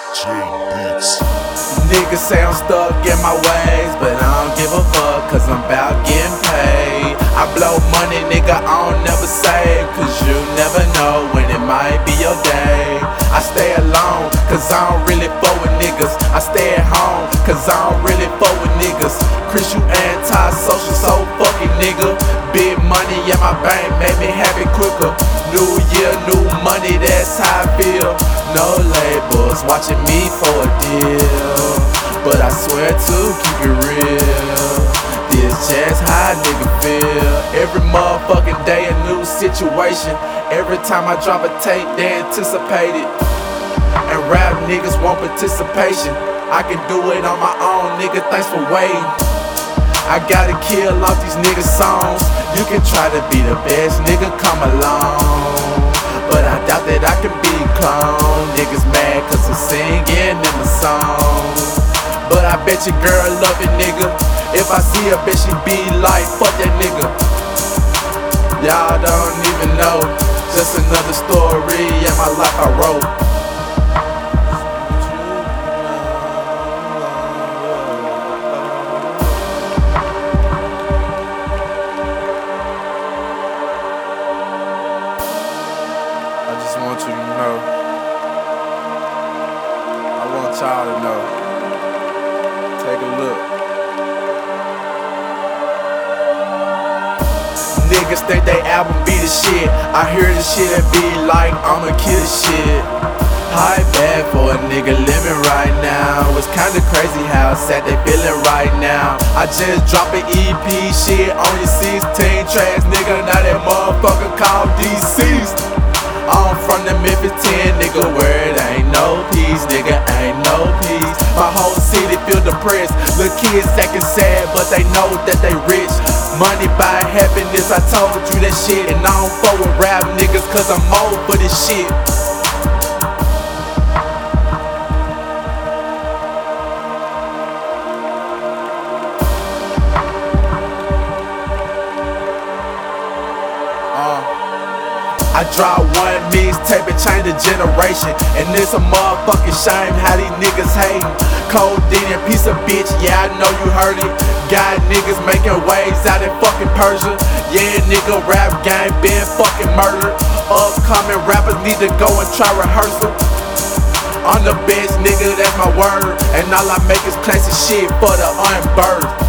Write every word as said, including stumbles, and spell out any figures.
Niggas say I'm stuck in my ways, but I don't give a fuck, cause I'm about getting paid. I blow money, nigga, I don't never save, cause you never know when it might be your day. I stay alone, cause I don't really fuck with niggas. I stay at home, cause I don't really fuck with niggas. Chris, you anti-social, so fucking nigga. Big money in my bank made me happy quicker. New year, new money, that's how I feel. No labels watching me for a deal, but I swear to keep it real. This just how a nigga feel. Every motherfucking day a new situation. Every time I drop a tape, they anticipate it. And rap niggas want participation. I can do it on my own, nigga, thanks for waiting. I gotta kill off these niggas' songs. You can try to be the best, nigga, come along, but I doubt that I can be clone. Niggas mad cause I'm singing in my song, but I bet your girl love it, nigga. If I see her, bet she be like, fuck that nigga. Y'all don't even know, just another story in my life I wrote. I just want you to know, I want y'all to know. Take a look. Niggas think they album be the shit. I hear the shit and be like, I'ma kill the shit. High bad for a nigga living right now. It's kinda crazy how sad they feeling right now. I just dropped an E P, shit on your sixteen tracks, nigga. Now that motherfucker called Deceased. I'm from the Memphis ten, nigga, where it ain't no peace, nigga, ain't no peace. My whole city feel depressed. Little kids acting sad, but they know that they rich. Money buy happiness, I told you that shit. And I don't fuck with rap niggas, cause I'm old for this shit. I dropped one mixtape and changed the generation, and it's a motherfucking shame how these niggas hatin'. Codeine and piece of bitch, yeah, I know you heard it. Got niggas making waves out in fucking Persia. Yeah, nigga, rap game been fucking murdered. Upcoming rappers need to go and try rehearsal. I'm the best nigga, that's my word, and all I make is classic shit for the unbirthed.